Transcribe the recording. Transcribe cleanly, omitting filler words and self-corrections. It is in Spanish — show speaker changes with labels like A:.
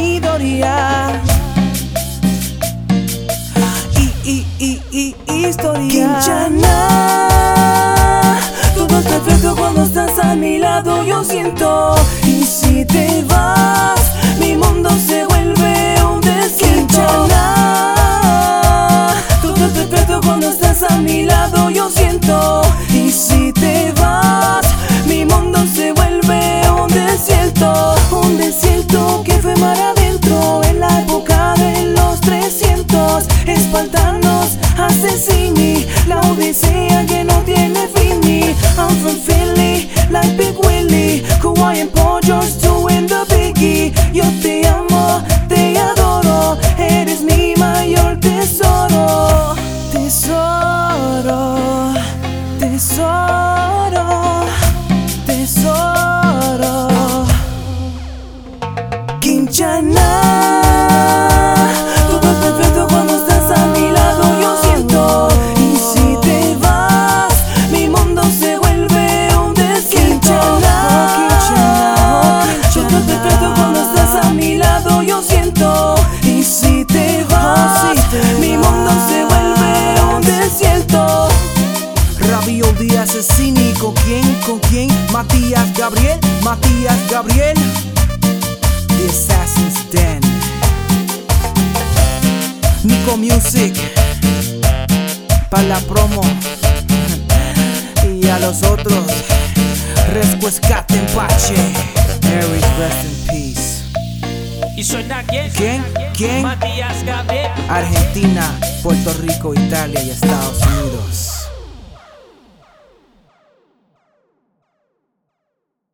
A: Midoriya. Historia. Quinchana, todo es perfecto cuando estás a mi lado, yo siento. Y si te vas, mi mundo se vuelve un desierto. Quinchana, todo es perfecto cuando estás a mi lado, yo siento. Y si te vas, mi mundo se vuelve un desierto. Un desierto que fue mar adentro en la época de los 300. Espartanos, asesini, la odisea que no tiene fin. I'm from Philly, like Big Willie, Hawaiian pollos doing the biggie. Yo te amo, te adoro, eres mi mayor tesoro. Tesoro, tesoro, tesoro. Quinchana, todo es perfecto cuando estás a mi lado, yo siento. Y si te vas, mi mundo se vuelve un desierto. Quinchana, todo es perfecto cuando estás a mi lado, yo siento. Y si te vas, mi mundo se vuelve un desierto.
B: Rabio de Asesini, ¿con quién? ¿Con quién? Matías Gabriel, Matías Gabriel. The Assassin's Den. Nico Music, pa' la promo. Y a los otros, Rescuescate en Pache. Aries, rest in peace.
C: ¿Y suena quién?
B: ¿Quién? ¿Quién?
C: Matías Gabriel.
B: Argentina, Puerto Rico, Italia y Estados Unidos.